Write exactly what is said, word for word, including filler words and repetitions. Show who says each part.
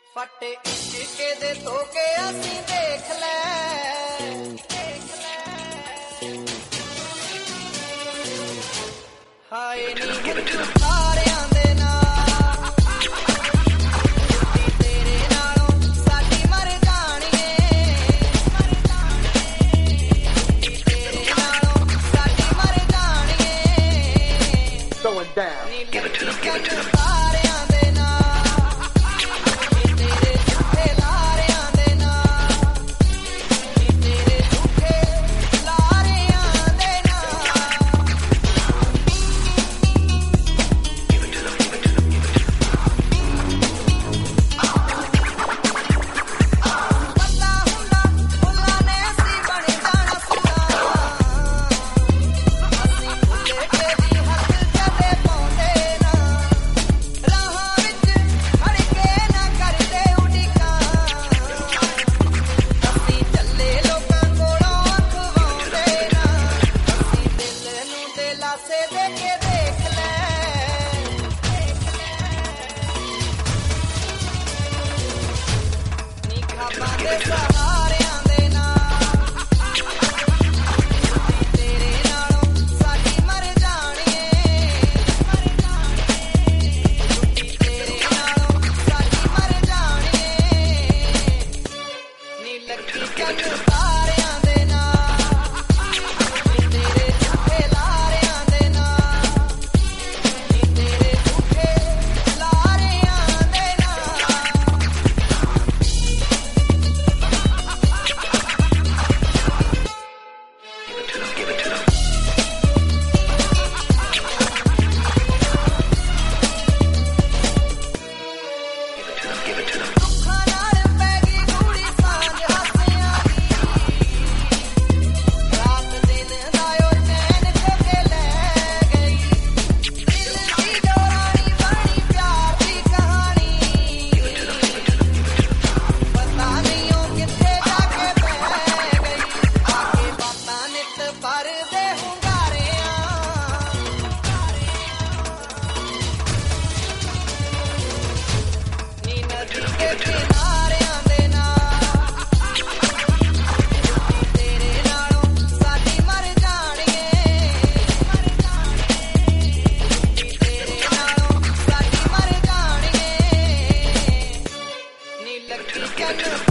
Speaker 1: ਫੱਟੇ ਇਸ਼ਕੇ ਦੇ ਧੋਕੇ ਅਸੀਂ ਦੇਖ ਲੈ ਦੇਖ ਲੈ ਹਾਏ ਨੀ ਤਾਰਿਆਂ ਦੇ ਨਾਲ ਤੇਰੇ ਨਾਲੋਂ ਸਾਡੀ ਮਰ ਜਾਣੀਏ ਤੇਰੇ ਨਾਲੋਂ ਸਾਡੀ ਮਰ ਜਾਣੀਏ
Speaker 2: Going down.
Speaker 1: Give it to them, give it to them. ਤਾਰਿਆਂ ਦੇ ਨਾਲ ਤੇਰੇ ਝੂਠੇ ਲਾਰਿਆਂ ਦੇ ਨਾਲ ਤੇਰੇ ਝੂਠੇ ਲਾਰਿਆਂ ਦੇ ਨਾਲ
Speaker 2: Give it to them, give it to them, give it to
Speaker 1: ਪਤਾ ਹੁੰਦਾ ਫੁੱਲਾਂ ਨੇ ਅਸੀਂ ਬਣ ਜਾਣਾ ਸੁਣਾ ਅਸੀਂ ਫੁੱਲੇ ਕੇ ਵੀ ਹੱਥ ਜਦੇ ਪਾਉਂਦੇ ਨਾ ਰਾਹਾਂ ਵਿੱਚ ਖੜ ਕੇ ਨਾ ਕਰਦੇ ਉਡੀਕਾਂ ਅਸੀਂ ਚੱਲੇ ਲੋਕਾਂ ਕੋਲੋਂ ਅਖਵਾਉਂਦੇ ਨਾ ਅਸੀਂ ਦਿਲ ਨੂੰ ਦਿਲਾਸੇ ਦੇ ਕੇ ਦੇਖ ਲੈ ਨੀ ਖਾਬਾਂ ਦੇ ਸਹਾਰਿਆਂ ਦੇ ਨਾਲ ਤੇਰੇ ਨਾਲੋਂ ਸਾਡੀ ਮਰ ਜਾਣੀਏ ਤੇਰੇ ਨਾਲੋਂ ਸਾਡੀ ਮਰ ਜਾਣੀਏ ਨੀ ਲੱਗੀ ਚੰਨ ਤਾਰਿਆਂ ਦੇ ਨਾਲ ਤੇਰੇ ਝੂਠੇ ਲਾਰਿਆਂ ਦੇ ਨਾਲ ਤੇਰੇ ਝੂਠੇ ਲਾਰਿਆਂ ਦੇ ਨਾਲ
Speaker 2: give it to them. Give it to them, give it to them.
Speaker 1: ਅੱਖਾਂ ਨਾਲ ਪੈ ਗਈ ਗੂੜੀ ਸਾਂਝ ਹਾਸਿਆਂ ਦੀ ਰਾਤ ਦਿਨ ਦਾ ਓ ਚੈਨ ਖੋ ਕੇ ਲੈ ਗਈ ਦਿਲ ਦੀ ਡੋਰਾਣੀ ਬਣੀ ਪਿਆਰ ਦੀ ਕਹਾਣੀ ਪਤਾ ਨਹੀਂ ਉਹ ਕਿੱਥੇ ਜਾ ਕੇ ਬਹਿ ਗਈ ਆ ਕੇ ਬਾਤਾਂ ਨਿੱਤ ਭਰਦੇ ਹੁੰਗਾਰਿਆਂ ਨੀ ਨਦੀ ਦੇ ਕਿਨਾਰਿਆਂ ਦੇ ਨਾਲ ਤੇਰੇ ਨਾਲੋਂ ਸਾਡੀ ਮਰ ਜਾਣੀਏ ਤੇਰੇ ਨਾਲੋਂ ਸਾਡੀ ਮਰ ਜਾਣੀਏ ਨੀ ਲੱਗੀ ਚੰਨ